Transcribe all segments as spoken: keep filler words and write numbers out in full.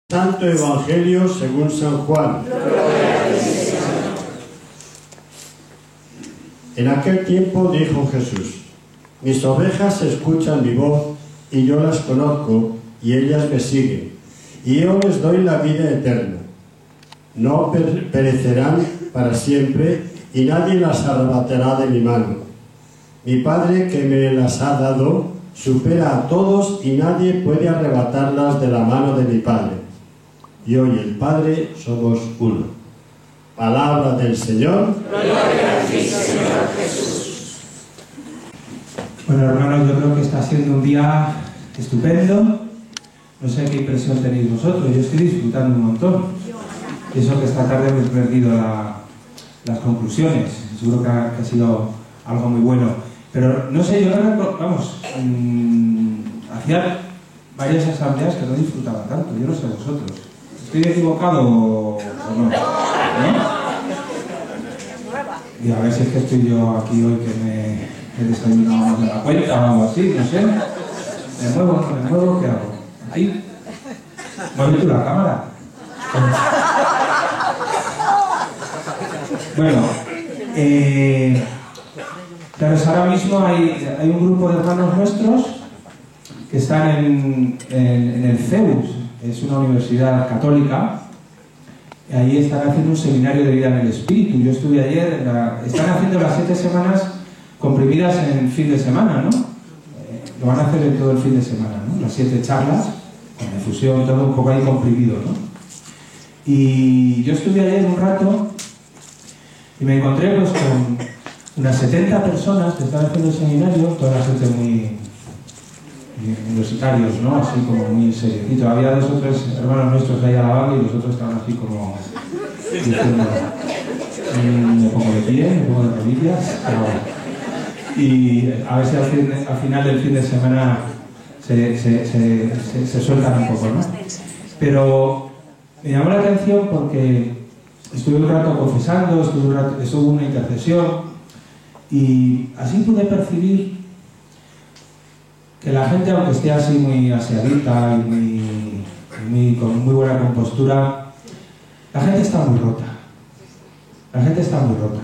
Santo Evangelio según San Juan. En aquel tiempo dijo Jesús: mis ovejas escuchan mi voz, y yo las conozco, y ellas me siguen, y yo les doy la vida eterna. No per perecerán para siempre, y nadie las arrebatará de mi mano. Mi Padre, que me las ha dado, supera a todos, y nadie puede arrebatarlas de la mano de mi Padre. Yo y el Padre somos uno. Palabra del Señor. Gloria a ti, Señor Jesús. Bueno, hermanos, yo creo que está siendo un día estupendo. No sé qué impresión tenéis vosotros. Yo estoy disfrutando un montón. Y eso que esta tarde me he perdido la, las conclusiones. Seguro que ha, que ha sido algo muy bueno. Pero no sé, yo no recuerdo, vamos, mmm, hacía varias asambleas que no disfrutaba tanto. Yo no sé vosotros. ¿Estoy equivocado o no? ¿No? Y a ver si es que estoy yo aquí hoy que me he desayunado más de la cuenta o algo así, no sé. ¿Me muevo? ¿Me muevo? ¿Qué hago? ¿Ahí? ¿Mueve tú la cámara? Bueno, eh, claro, ahora mismo hay, hay un grupo de hermanos nuestros que están en, en, en el CEUS. Es una universidad católica. Ahí están haciendo un seminario de vida en el Espíritu. Yo estuve ayer, en la, están haciendo las siete semanas comprimidas en fin de semana, ¿no? Eh, lo van a hacer en todo el fin de semana, ¿no? Las siete charlas, con difusión, todo un poco ahí comprimido, ¿no? Y yo estuve ayer un rato y me encontré pues con unas setenta personas que están haciendo el seminario, toda la gente muy universitarios, ¿no? Así como muy seriecito. Había dos o tres hermanos nuestros ahí alabando y los otros estaban así como diciendo, me pongo de pie, me pongo de rodillas, pero... y a ver si al, fin, al final del fin de semana se, se, se, se, se sueltan un poco, ¿no? Pero me llamó la atención porque estuve un rato confesando, estuve un rato, estuve una intercesión y así pude percibir que la gente, aunque esté así muy aseadita y muy, muy, con muy buena compostura, la gente está muy rota. La gente está muy rota.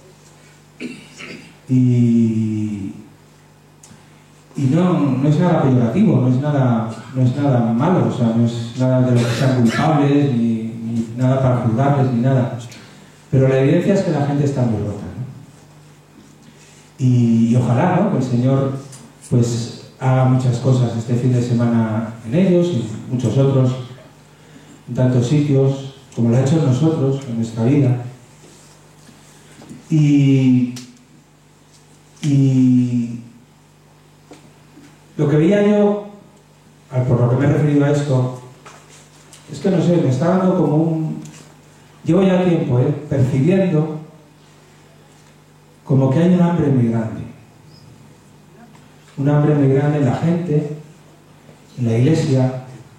Y, y no, no es nada peyorativo, no es nada, no es nada malo, o sea, no es nada de lo que sean culpables, ni, ni nada para juzgarles, ni nada. Pero la evidencia es que la gente está muy rota, ¿no? Y, y ojalá, ¿no?, que el Señor, pues, haga muchas cosas este fin de semana en ellos y muchos otros, en tantos sitios, como lo ha hecho en nosotros, en nuestra vida. Y, y lo que veía yo, por lo que me he referido a esto, es que no sé, me está dando como un... Llevo ya tiempo, ¿eh?, percibiendo como que hay un hambre muy grande. Un hambre muy grande en la gente, en la iglesia.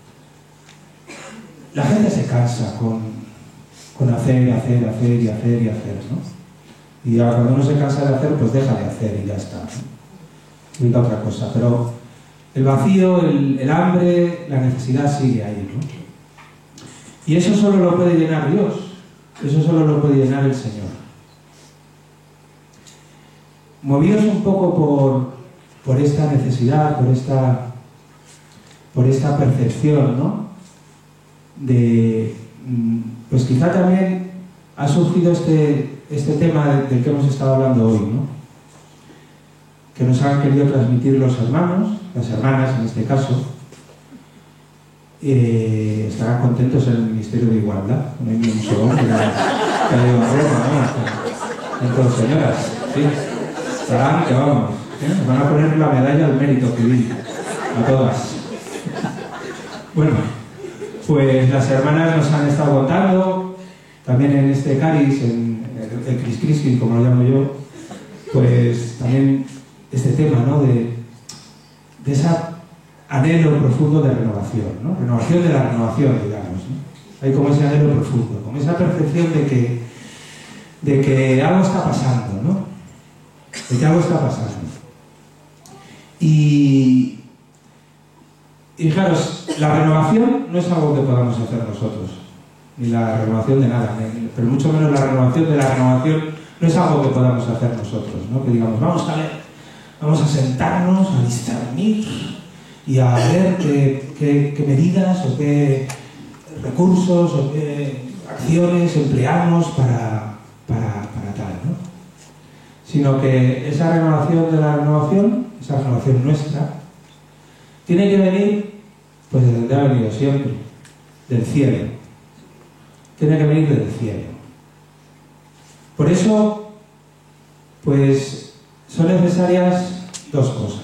La gente se cansa con, con hacer, hacer, hacer y hacer y hacer, ¿no? Y cuando uno se cansa de hacer, pues deja de hacer y ya está, ¿no? Diga otra cosa. Pero el vacío, el, el hambre, la necesidad sigue ahí, ¿no? Y eso solo lo puede llenar Dios. Eso solo lo puede llenar el Señor. Movidos un poco por... por esta necesidad, por esta, por esta percepción, ¿no? De, pues quizá también ha surgido este, este tema del que hemos estado hablando hoy, ¿no? Que nos han querido transmitir los hermanos, las hermanas en este caso. Eh, estarán contentos en el Ministerio de Igualdad, no hay ni un solo hombre que haya ido a Roma, ¿no? Entonces, señoras, sí, estarán que vamos. ¿Eh? Nos van a poner la medalla al mérito que di a todas. Bueno, pues las hermanas nos han estado contando, también en este Caris, en el, el Cris Cris, como lo llamo yo, pues también este tema, ¿no?, de, de ese anhelo profundo de renovación, ¿no? Renovación de la renovación, digamos, ¿no? Hay como ese anhelo profundo, como esa percepción de que, de que algo está pasando, ¿no? De que algo está pasando. Y, y fijaros, la renovación no es algo que podamos hacer nosotros, ni la renovación de nada, ni, pero mucho menos la renovación de la renovación no es algo que podamos hacer nosotros, ¿no? Que digamos, vamos a ver, vamos a sentarnos, a discernir y a ver qué, qué, qué medidas o qué recursos o qué acciones empleamos para, para, para tal, ¿no? Sino que esa renovación de la renovación, esa renovación nuestra, tiene que venir, pues desde donde ha venido siempre, del cielo. Tiene que venir del cielo. Por eso, pues, son necesarias dos cosas.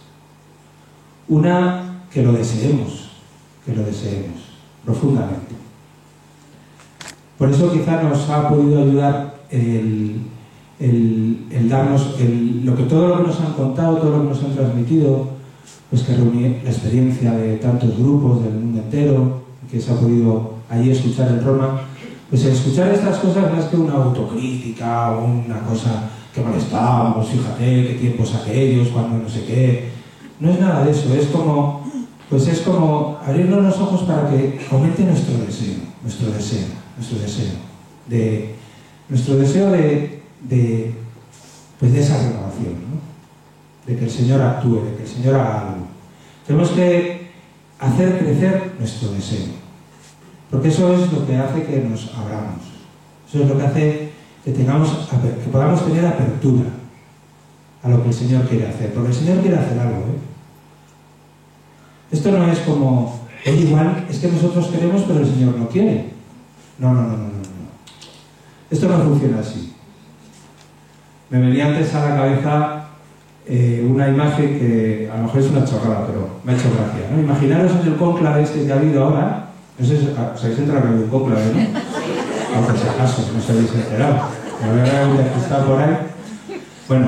Una, que lo deseemos, que lo deseemos profundamente. Por eso quizá nos ha podido ayudar el, el, el darnos el, lo que, todo lo que nos han contado, todo lo que nos han transmitido, pues que reunir la experiencia de tantos grupos del mundo entero, que se ha podido allí escuchar en Roma. Pues escuchar estas cosas no es que una autocrítica o una cosa que molestábamos, fíjate qué tiempos aquellos, cuando no sé qué. No es nada de eso, es como, pues es como abrirnos los ojos para que aumente nuestro deseo, nuestro deseo, nuestro deseo, de, nuestro deseo de, de, pues de esa renovación, ¿no? De que el Señor actúe, de que el Señor haga algo. Tenemos que hacer crecer nuestro deseo, porque eso es lo que hace que nos abramos, eso es lo que hace que, tengamos, que podamos tener apertura a lo que el Señor quiere hacer, porque el Señor quiere hacer algo, ¿eh? Esto no es como, oye, igual es que nosotros queremos pero el Señor no quiere. No, no, no, no, no, no. Esto no funciona así. Me venía antes a la cabeza eh, una imagen que a lo mejor es una chorrada, pero me ha hecho gracia, ¿no? Imaginaros en el cónclave este que ha habido ahora, no sé si os habéis enterado en un cónclave, ¿no? Aunque si acaso, no os habéis enterado. Me voy a ver que está por ahí. Bueno,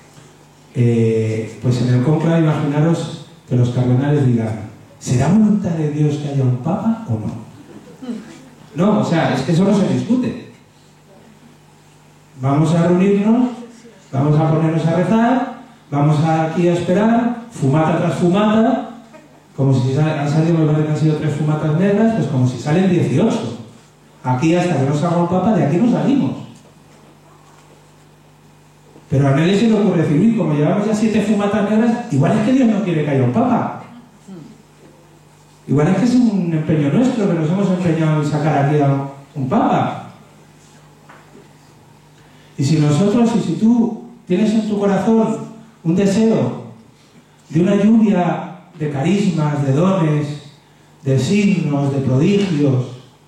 eh, pues en el cónclave imaginaros que los cardenales digan, ¿será voluntad de Dios que haya un papa o no? No, o sea, es que eso no se discute. Vamos a reunirnos, vamos a ponernos a rezar, vamos aquí a esperar, fumata tras fumata, como si han salido, me parece que han sido tres fumatas negras, pues como si salen dieciocho. Aquí hasta que no salga un papa, de aquí no salimos. Pero a nadie se le ocurre decir, uy, como llevamos ya siete fumatas negras, igual es que Dios no quiere que haya un papa. Igual es que es un empeño nuestro, que nos hemos empeñado en sacar aquí a un papa. Y si nosotros, y si tú tienes en tu corazón un deseo de una lluvia de carismas, de dones, de signos, de prodigios,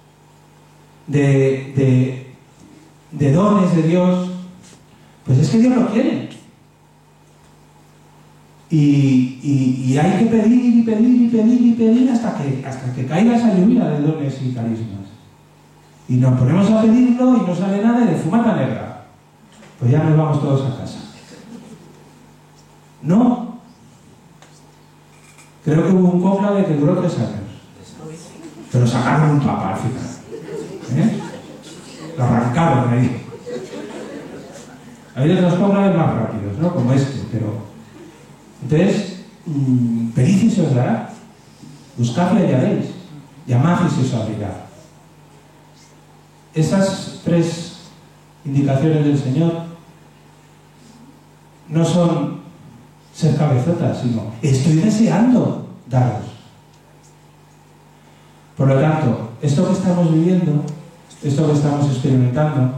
de, de, de dones de Dios, pues es que Dios lo quiere. Y, y, y hay que pedir y pedir y pedir y pedir hasta que, hasta que caiga esa lluvia de dones y carismas. Y nos ponemos a pedirlo y no sale nada de fumata negra. Pues ya nos vamos todos a casa. No. Creo que hubo un cónclave que duró tres años. Pero sacaron un papa al final. ¿Eh? Lo arrancaron ahí. Hay otros cónclaves más rápidos, ¿no? Como este, pero... Entonces, mmm, pedid y se os dará. Buscad y hallaréis. Llamad y se os abrirá. Esas tres indicaciones del Señor no son ser cabezotas, sino estoy deseando daros. Por lo tanto, esto que estamos viviendo, esto que estamos experimentando,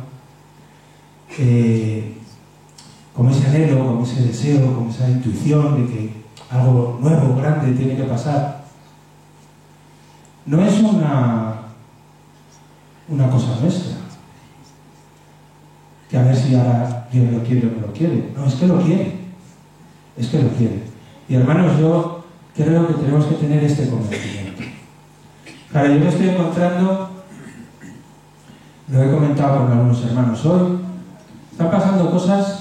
eh, como ese anhelo, como ese deseo, como esa intuición de que algo nuevo, grande tiene que pasar, no es una, una cosa nuestra. Que a ver si ahora Dios lo quiere o no lo quiere. No, es que lo quiere. Es que lo quiere. Y hermanos, yo creo que tenemos que tener este convencimiento. Claro, yo me estoy encontrando, lo he comentado con algunos hermanos hoy, están pasando cosas.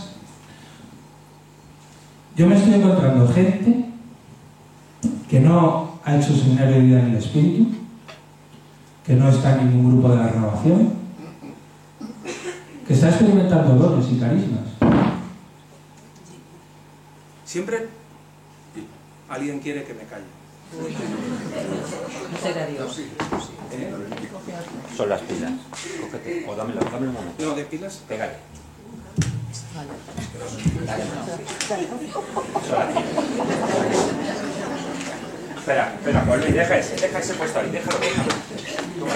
Yo me estoy encontrando gente que no ha hecho seminario de vida en el Espíritu, que no está en ningún grupo de la renovación, que está experimentando dones y carismas. Siempre alguien quiere que me calle. No será Dios. ¿Eh? Son las pilas. Cógete. O dámelo, dame un momento. ¿No de pilas? Pégale. Vale. Dale. Son las pilas. Espera, espera, Juan Luis, deja ese, deja ese puesto ahí, déjalo, déjalo. Toma.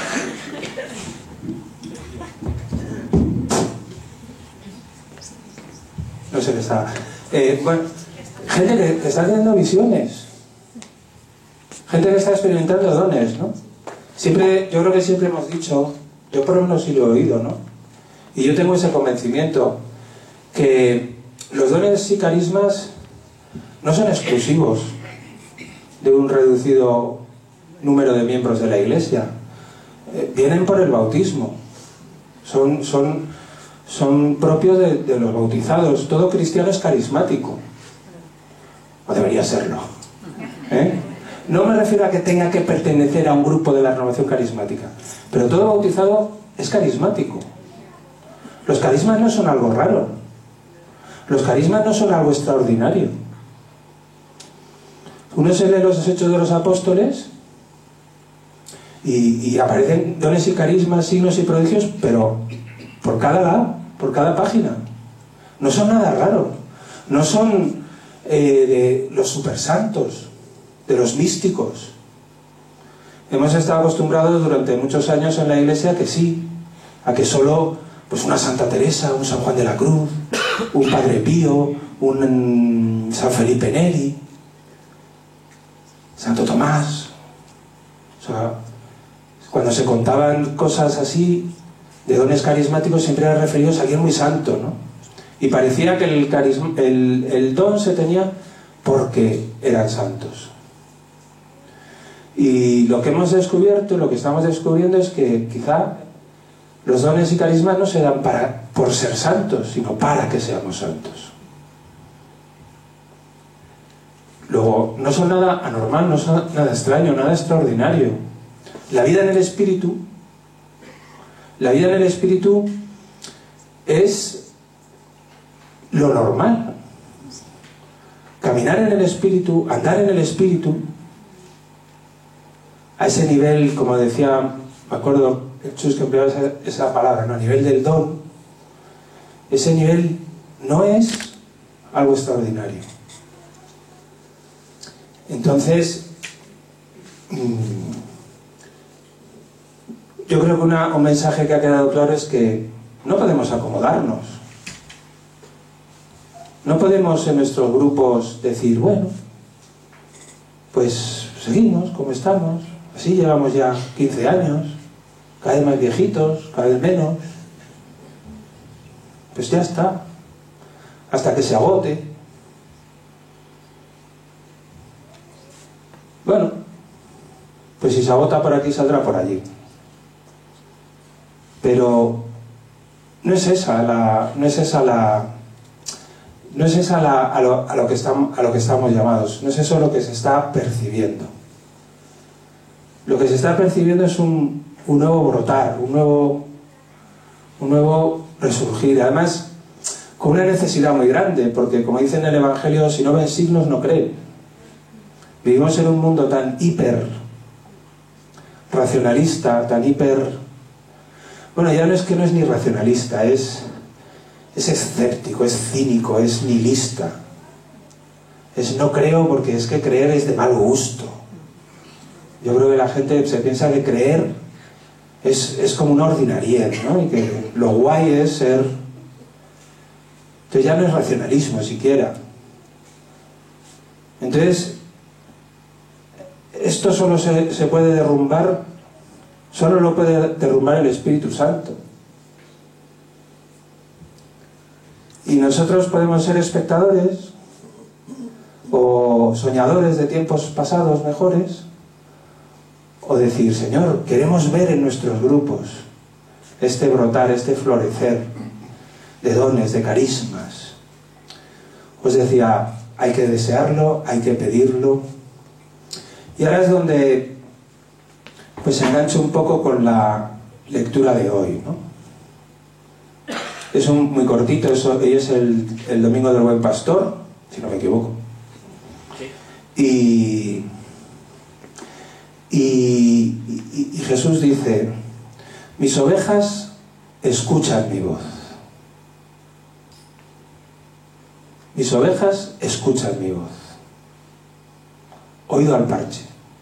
No sé qué está. Eh, bueno, gente que, que está teniendo visiones. Gente que está experimentando dones, ¿no? Siempre, yo creo que siempre hemos dicho, yo por lo menos sí lo he oído, ¿no? Y yo tengo ese convencimiento que los dones y carismas no son exclusivos de un reducido número de miembros de la Iglesia. Eh, vienen por el bautismo. Son, son, son propios de, de los bautizados. Todo cristiano es carismático. O debería serlo. ¿Eh? No me refiero a que tenga que pertenecer a un grupo de la renovación carismática. Pero todo bautizado es carismático. Los carismas no son algo raro. Los carismas no son algo extraordinario. Uno se lee los Hechos de los Apóstoles y, y aparecen dones y carismas, signos y prodigios, pero por cada lado, por cada página. No son nada raro. No son eh, de los supersantos, de los místicos. Hemos estado acostumbrados durante muchos años en la Iglesia a que sí, a que solo pues una Santa Teresa, un San Juan de la Cruz, un Padre Pío, un San Felipe Neri, Santo Tomás. O sea, cuando se contaban cosas así de dones carismáticos siempre eran referidos a alguien muy santo, ¿no? Y parecía que el, carisma, el, el don se tenía porque eran santos. Y lo que hemos descubierto, lo que estamos descubriendo es que quizá los dones y carismas no se dan para, por ser santos, sino para que seamos santos. Luego, no son nada anormal, no son nada extraño, nada extraordinario. La vida en el Espíritu, la vida en el Espíritu es lo normal. Caminar en el Espíritu, andar en el Espíritu, a ese nivel, como decía, me acuerdo, Jesús que empleaba esa, esa palabra, ¿no? A nivel del don, ese nivel no es algo extraordinario. Entonces, yo creo que una, un mensaje que ha quedado claro es que no podemos acomodarnos. No podemos en nuestros grupos decir, bueno, pues seguimos como estamos, así llevamos ya quince años, cada vez más viejitos, cada vez menos, pues ya está, hasta que se agote. Bueno, pues si se agota por aquí, saldrá por allí. Pero no es esa la, no es esa la, no es esa la, a, lo, a, lo que estamos, a lo que estamos llamados, no es eso lo que se está percibiendo. Lo que se está percibiendo es un, un nuevo brotar, un nuevo, un nuevo resurgir, además con una necesidad muy grande, porque como dice en el Evangelio, si no ven signos no creen. Vivimos en un mundo tan hiper racionalista, tan hiper... Bueno, ya no es que no es ni racionalista, es, es escéptico, es cínico, es nihilista. Es no creo porque es que creer es de mal gusto. Yo creo que la gente se piensa que creer es, es como una ordinariedad, ¿no? Y que lo guay es ser... Entonces ya no es racionalismo siquiera. Entonces... Esto solo se, se puede derrumbar, solo lo puede derrumbar el Espíritu Santo. Y nosotros podemos ser espectadores o soñadores de tiempos pasados mejores, o decir, Señor, queremos ver en nuestros grupos este brotar, este florecer de dones, de carismas. Os decía, hay que desearlo, hay que pedirlo. Y ahora es donde pues engancho un poco con la lectura de hoy, ¿no? Es un, muy cortito, eso, hoy es el, el Domingo del Buen Pastor, si no me equivoco. Y, Y, y, y Jesús dice, mis ovejas escuchan mi voz. Mis ovejas escuchan mi voz. Oído al parche.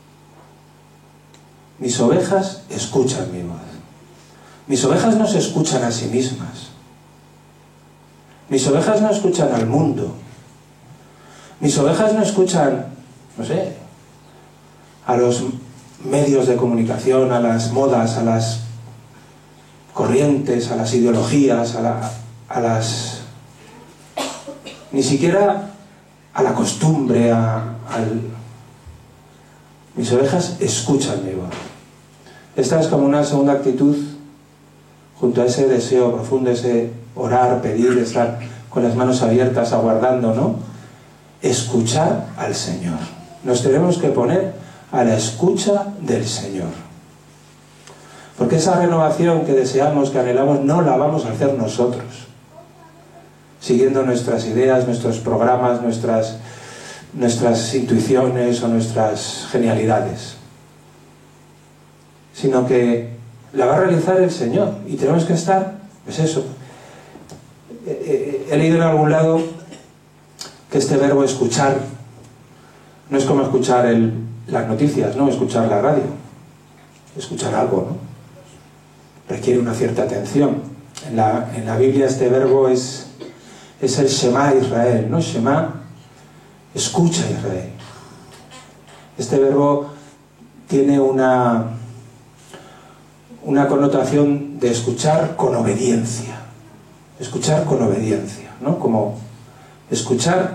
Mis ovejas escuchan mi voz. Mis ovejas no se escuchan a sí mismas. Mis ovejas no escuchan al mundo. Mis ovejas no escuchan, no sé, a los medios de comunicación, a las modas, a las corrientes, a las ideologías, a, la, a las... ni siquiera a la costumbre, a, al... Mis ovejas escuchan mi voz. Esta es como una segunda actitud junto a ese deseo profundo, ese orar, pedir, estar con las manos abiertas, aguardando, ¿no? Escuchar al Señor. Nos tenemos que poner a la escucha del Señor. Porque esa renovación que deseamos, que anhelamos, no la vamos a hacer nosotros, siguiendo nuestras ideas, nuestros programas, nuestras, nuestras intuiciones o nuestras genialidades, sino que la va a realizar el Señor, y tenemos que estar, pues eso. He leído en algún lado que este verbo escuchar no es como escuchar el, las noticias, ¿no? Escuchar la radio, escuchar algo, ¿no? Requiere una cierta atención. En la, en la Biblia este verbo es, es el Shema Israel, ¿no? Shema, escucha Israel. Este verbo tiene una, una connotación de escuchar con obediencia. Escuchar con obediencia, ¿no? Como escuchar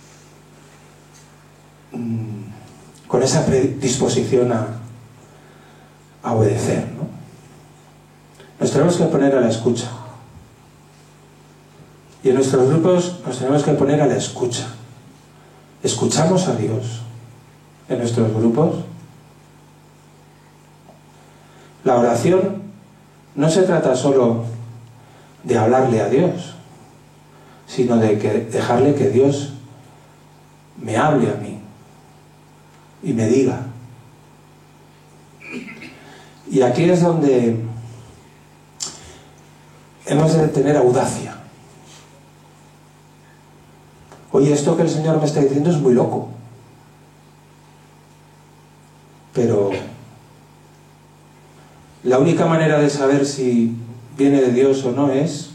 mmm, con esa predisposición a, a obedecer, ¿no? Nos tenemos que poner a la escucha. Y en nuestros grupos nos tenemos que poner a la escucha. ¿Escuchamos a Dios en nuestros grupos? La oración no se trata solo de hablarle a Dios, sino de que dejarle que Dios me hable a mí y me diga. Y aquí es donde hemos de tener audacia. Oye, esto que el Señor me está diciendo es muy loco, pero la única manera de saber si viene de Dios o no es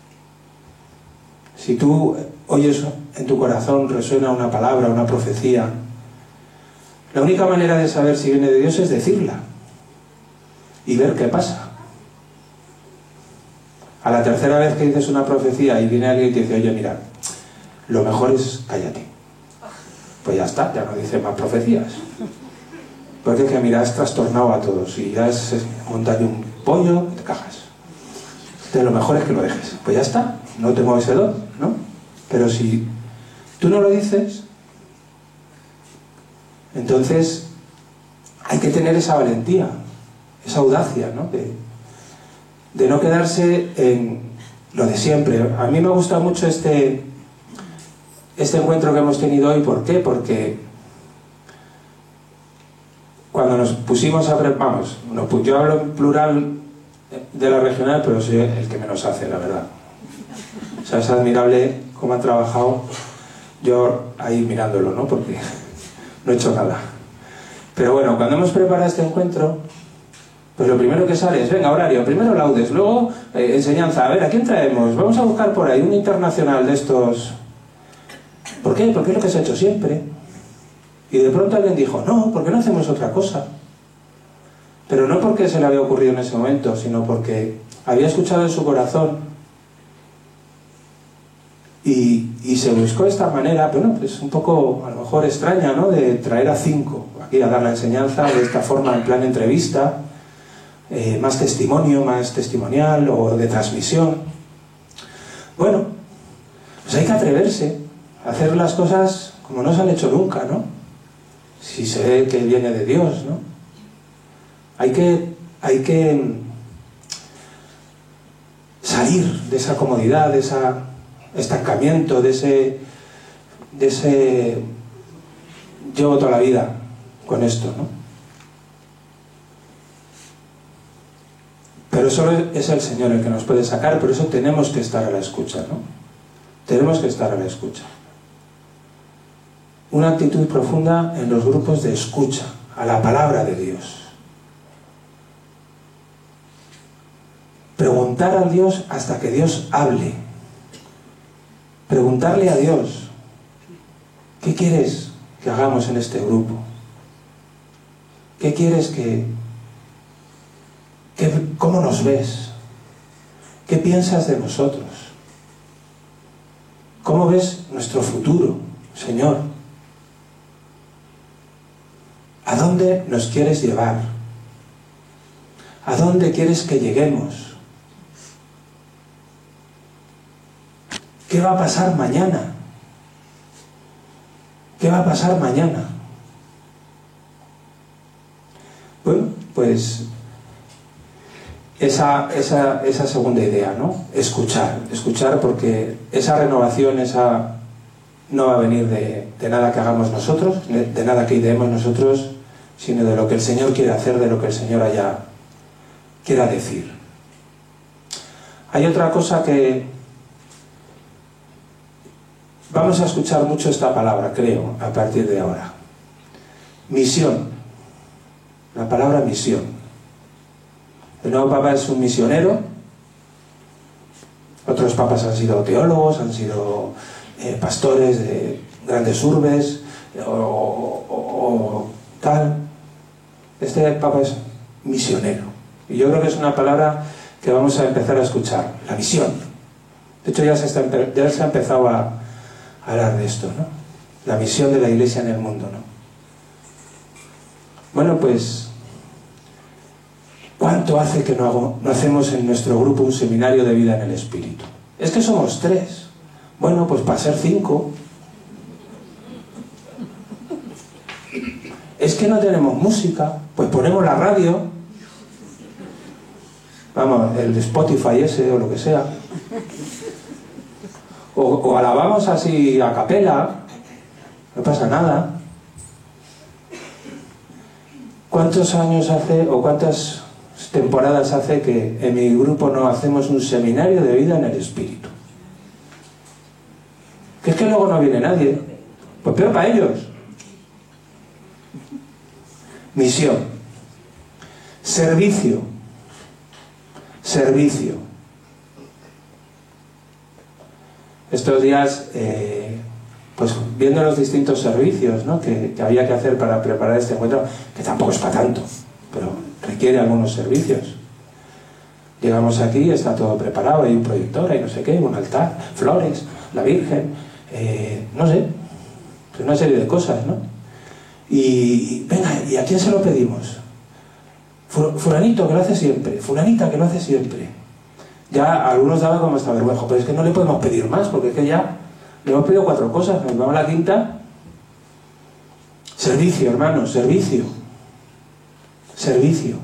si tú oyes en tu corazón resuena una palabra, una profecía. La única manera de saber si viene de Dios es decirla y ver qué pasa. A la tercera vez que dices una profecía y viene alguien y te dice, oye, mira, lo mejor es cállate, pues ya está, ya no dice más profecías, porque que mira, has trastornado a todos y ya has montado un pollo y te cagas. Entonces lo mejor es que lo dejes, pues ya está, no tengo ese don, ¿no? Pero si tú no lo dices, entonces hay que tener esa valentía, esa audacia, ¿no? De, de no quedarse en lo de siempre. A mí me gusta mucho este, este encuentro que hemos tenido hoy. ¿Por qué? Porque cuando nos pusimos a preparar, vamos, yo hablo en plural de la regional, pero soy el que menos hace, la verdad. O sea, es admirable cómo han trabajado, yo ahí mirándolo, ¿no? Porque no he hecho nada. Pero bueno, cuando hemos preparado este encuentro, pues lo primero que sale es, venga, horario, primero laudes, luego eh, enseñanza. A ver, ¿a quién traemos? Vamos a buscar por ahí un internacional de estos. ¿Por qué? Porque es lo que se ha hecho siempre. Y de pronto alguien dijo, no, ¿por qué no hacemos otra cosa? Pero no porque se le había ocurrido en ese momento, sino porque había escuchado en su corazón y, y se buscó esta manera, bueno, pues un poco a lo mejor extraña, ¿no? De traer a cinco aquí a dar la enseñanza de esta forma, en plan entrevista, eh, más testimonio, más testimonial o de transmisión. Bueno, pues hay que atreverse a hacer las cosas como no se han hecho nunca, ¿no? Si se ve que viene de Dios, ¿no? Hay que, hay que salir de esa comodidad, de ese estancamiento, de ese, de ese llevo toda la vida con esto, ¿no? Pero solo es el Señor el que nos puede sacar, por eso tenemos que estar a la escucha, ¿no? Tenemos que estar a la escucha. Una actitud profunda en los grupos de escucha a la palabra de Dios. Preguntar a Dios hasta que Dios hable. Preguntarle a Dios, ¿qué quieres que hagamos en este grupo? ¿Qué quieres que, que cómo nos ves? ¿Qué piensas de nosotros? ¿Cómo ves nuestro futuro, Señor? ¿A dónde nos quieres llevar? ¿A dónde quieres que lleguemos? ¿Qué va a pasar mañana? ¿Qué va a pasar mañana? Bueno, pues esa, esa, esa segunda idea, ¿no? Escuchar, escuchar porque esa renovación, esa no va a venir de, de nada que hagamos nosotros, de nada que ideemos nosotros, sino de lo que el Señor quiere hacer, de lo que el Señor haya, quiera decir. Hay otra cosa que vamos a escuchar mucho esta palabra, creo, a partir de ahora. Misión. La palabra misión. El nuevo Papa es un misionero. Otros papas han sido teólogos, han sido eh, pastores de grandes urbes o, o, o tal. Este Papa es misionero. Y yo creo que es una palabra que vamos a empezar a escuchar. La misión. De hecho, ya se, está, ya se ha empezado a hablar de esto, ¿no? La misión de la Iglesia en el mundo, ¿no? Bueno, pues, ¿cuánto hace que no, hago, no hacemos en nuestro grupo un seminario de vida en el Espíritu? Es que somos tres. Bueno, pues para ser cinco. Es que no tenemos música, pues ponemos la radio. Vamos, el Spotify ese o lo que sea. O, o alabamos así a capela, no pasa nada. ¿Cuántos años hace o cuántas temporadas hace que en mi grupo no hacemos un seminario de vida en el Espíritu? Que es que luego no viene nadie. Pues peor para ellos. Misión. Servicio. Servicio. Estos días, eh, pues viendo los distintos servicios, ¿no? que, que había que hacer para preparar este encuentro, que tampoco es para tanto, pero requiere algunos servicios. Llegamos aquí, está todo preparado, hay un proyector, hay no sé qué, un altar, flores, la Virgen, eh, no sé, una serie de cosas, ¿no? Y venga, ¿y a quién se lo pedimos? Fulanito, que lo hace siempre, fulanita, que lo hace siempre. Ya algunos daban como esta vergüenza, pero es que no le podemos pedir más, porque es que ya le hemos pedido cuatro cosas, nos vamos a la quinta. Servicio, hermanos, servicio. Servicio.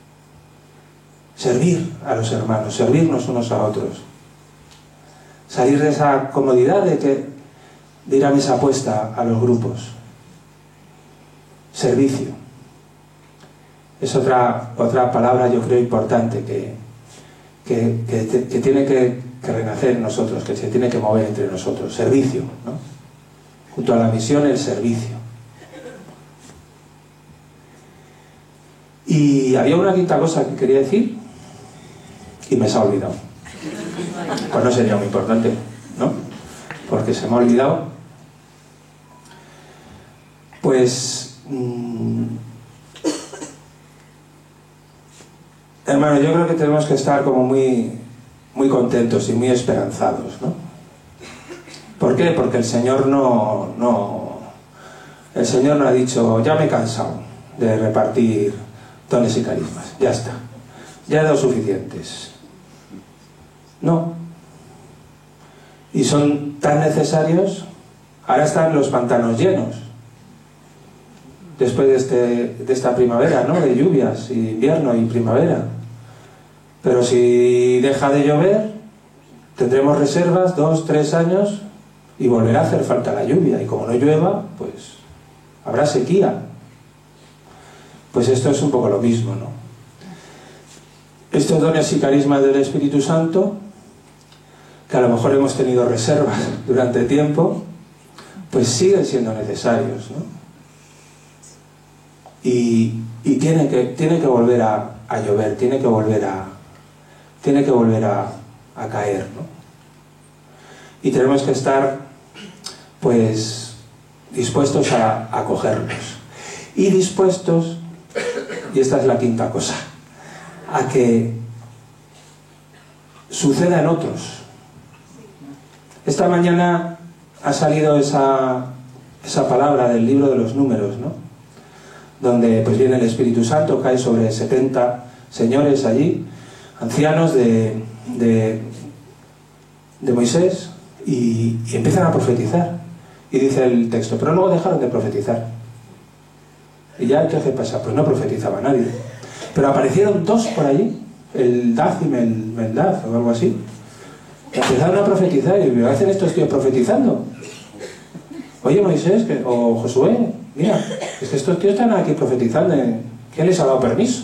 Servir a los hermanos, servirnos unos a otros. Salir de esa comodidad de, que, de ir a mesa puesta a los grupos. Servicio. Es otra, otra palabra, yo creo, importante que... Que, que, que tiene que, que renacer en nosotros, que se tiene que mover entre nosotros. Servicio, ¿no? Junto a la misión, el servicio. Y había una quinta cosa que quería decir y me se ha olvidado. Pues no sería muy importante, ¿no? Porque se me ha olvidado. Pues... Mmm, hermano, yo creo que tenemos que estar como muy, muy contentos y muy esperanzados, ¿no? ¿Por qué? Porque el Señor no, no, el Señor no ha dicho, ya me he cansado de repartir dones y carismas, ya está, ya he dado suficientes. No. Y son tan necesarios, ahora están los pantanos llenos, después de, este, de esta primavera, ¿no? De lluvias, y invierno y primavera. Pero si deja de llover, tendremos reservas dos, tres años y volverá a hacer falta la lluvia. Y como no llueva, pues habrá sequía. Pues esto es un poco lo mismo, ¿no? estos dones y carismas del Espíritu Santo, que a lo mejor hemos tenido reservas durante tiempo, pues siguen siendo necesarios, ¿no? Y, y tienen que, tienen que volver a, a llover, tiene que volver a, tiene que volver a, a caer, ¿no? Y tenemos que estar, pues, dispuestos a, a cogerlos. Y dispuestos, y esta es la quinta cosa, a que suceda en otros. Esta mañana ha salido esa, esa palabra del libro de los números, ¿no? Donde pues viene el Espíritu Santo, cae sobre setenta señores allí, ancianos de, de, de Moisés, y, y empiezan a profetizar. Y dice el texto, pero luego dejaron de profetizar. Y ya, ¿qué hace pasar? Pues no profetizaba nadie. Pero aparecieron dos por allí, el Daz y Mel, Meldaz o algo así. Empezaron a profetizar y me hacen estos tíos profetizando. Oye, Moisés, que, o Josué, mira, es que estos tíos están aquí profetizando. ¿Quién les ha dado permiso?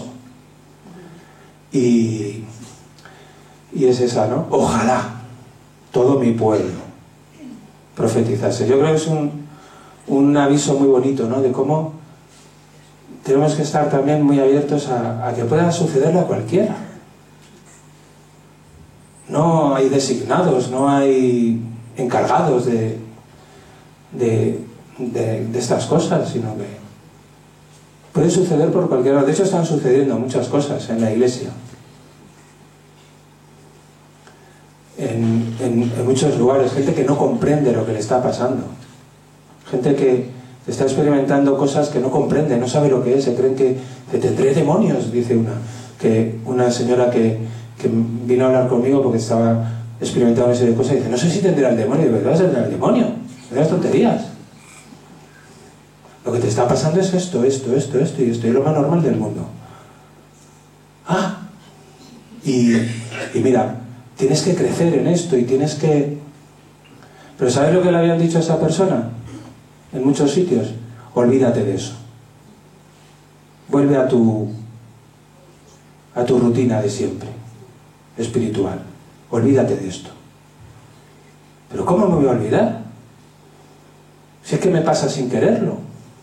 Y, y es esa, ¿no? Ojalá todo mi pueblo profetizase. Yo creo que es un, un aviso muy bonito, ¿no? De cómo tenemos que estar también muy abiertos a, a que pueda sucederle a cualquiera. No hay designados, no hay encargados de, de, de, de estas cosas, sino que puede suceder por cualquiera. De hecho, están sucediendo muchas cosas en la Iglesia. En, en, en muchos lugares, gente que no comprende lo que le está pasando. Gente que está experimentando cosas que no comprende, no sabe lo que es, se creen que, que tendré demonios, dice una. Que una señora que, que vino a hablar conmigo porque estaba experimentando una serie de cosas y dice, no sé si tendrá el demonio. ¿De verdad tendrá el demonio? De las tonterías. Lo que te está pasando es esto, esto, esto, esto y esto, y es lo más normal del mundo. Ah, y, y mira, tienes que crecer en esto y tienes que... Pero ¿sabes lo que le habían dicho a esa persona? En muchos sitios, olvídate de eso. Vuelve a tu a tu rutina de siempre, espiritual. Olvídate de esto. ¿Pero cómo me voy a olvidar? Si es que me pasa sin quererlo.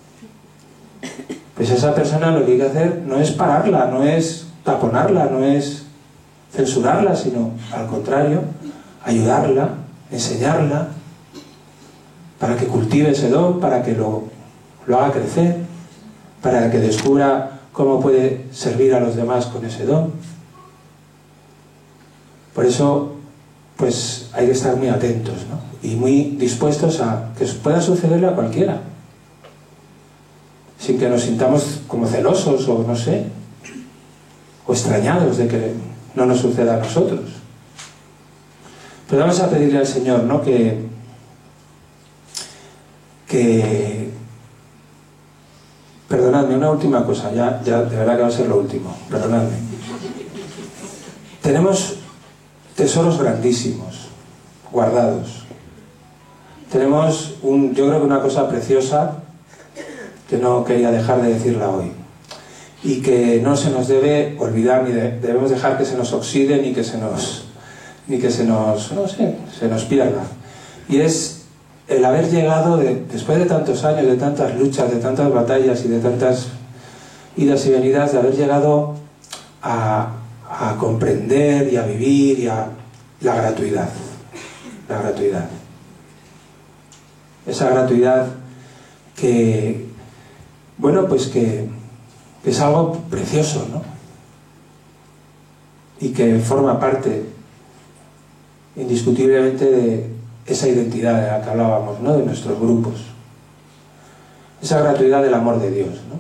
Pues esa persona lo que hay que hacer no es pararla, no es taponarla, no es censurarla, sino al contrario, ayudarla, enseñarla, para que cultive ese don, para que lo, lo haga crecer, para que descubra cómo puede servir a los demás con ese don. Por eso, pues hay que estar muy atentos, ¿no? Y muy dispuestos a que pueda sucederle a cualquiera, sin que nos sintamos como celosos o no sé, o extrañados de que no nos suceda a nosotros. Pero vamos a pedirle al Señor, ¿no? Que que perdonadme, una última cosa, ya, ya de verdad que va a ser lo último, perdonadme. Tenemos tesoros grandísimos guardados. Tenemos un, yo creo que una cosa preciosa que no quería dejar de decirla hoy y que no se nos debe olvidar ni de, debemos dejar que se nos oxide ni que se nos ni que se nos no sé, se nos pierda, y es el haber llegado, de, después de tantos años, de tantas luchas, de tantas batallas y de tantas idas y venidas, de haber llegado a, a comprender y a vivir y a la gratuidad. La gratuidad. Esa gratuidad que, bueno, pues que, que es algo precioso, ¿no? Y que forma parte indiscutiblemente de esa identidad de la que hablábamos, ¿no? De nuestros grupos, esa gratuidad del amor de Dios, ¿no?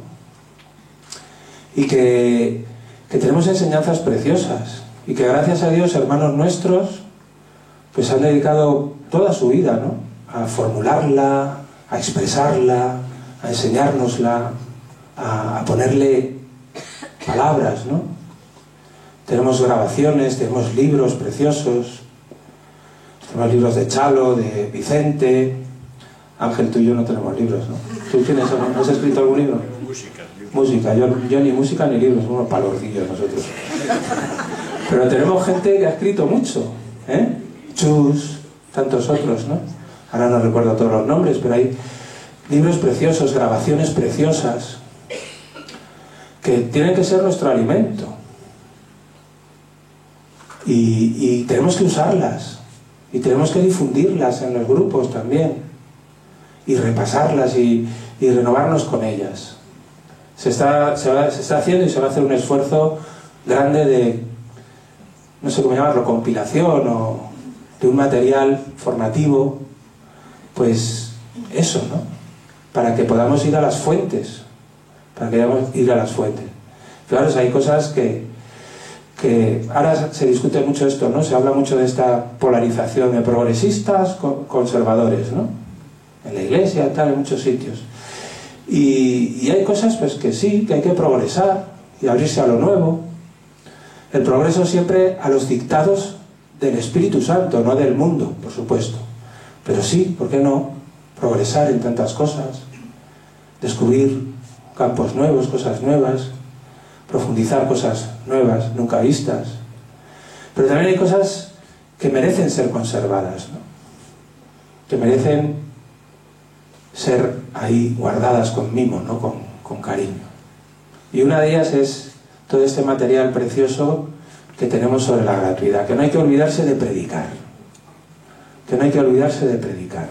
Y que, que tenemos enseñanzas preciosas y que gracias a Dios hermanos nuestros pues han dedicado toda su vida, ¿no? A formularla, a expresarla, a enseñárnosla, a, a ponerle palabras, ¿no? Tenemos grabaciones, tenemos libros preciosos. Tenemos libros de Chalo, de Vicente. Ángel, tú y yo no tenemos libros, ¿no? ¿Tú tienes, has escrito algún libro? Música. Música. Yo, yo ni música ni libros, somos palorcillos nosotros. Pero tenemos gente que ha escrito mucho, ¿eh? Chus, tantos otros, ¿no? Ahora no recuerdo todos los nombres, pero hay libros preciosos, grabaciones preciosas, que tienen que ser nuestro alimento. Y, y tenemos que usarlas, y tenemos que difundirlas en los grupos también, y repasarlas y, y renovarnos con ellas. Se está, se, va, se está haciendo y se va a hacer un esfuerzo grande de, no sé cómo llamarlo, compilación o de un material formativo, pues eso, ¿no? Para que podamos ir a las fuentes, para que podamos ir a las fuentes. Claro, hay cosas que, que ahora se discute mucho esto, ¿no? Se habla mucho de esta polarización de progresistas con conservadores, ¿no? En la iglesia, tal, en muchos sitios. Y, y hay cosas pues que sí, que hay que progresar y abrirse a lo nuevo. El progreso siempre a los dictados del Espíritu Santo, no del mundo, por supuesto. Pero sí, ¿por qué no? Progresar en tantas cosas, descubrir campos nuevos, cosas nuevas, profundizar cosas nuevas, nunca vistas. Pero también hay cosas que merecen ser conservadas, ¿no? Que merecen ser ahí guardadas con mimo, ¿no? Con, con cariño. Y una de ellas es todo este material precioso que tenemos sobre la gratuidad, que no hay que olvidarse de predicar, que no hay que olvidarse de predicar.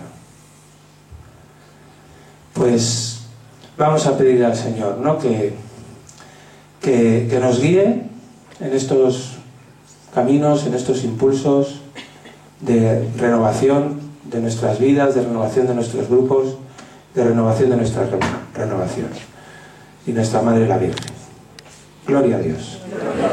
Pues vamos a pedirle al Señor, ¿no? que, que, que nos guíe en estos caminos, en estos impulsos de renovación de nuestras vidas, de renovación de nuestros grupos, de renovación de nuestra renovación. Y nuestra Madre la Virgen. Gloria a Dios.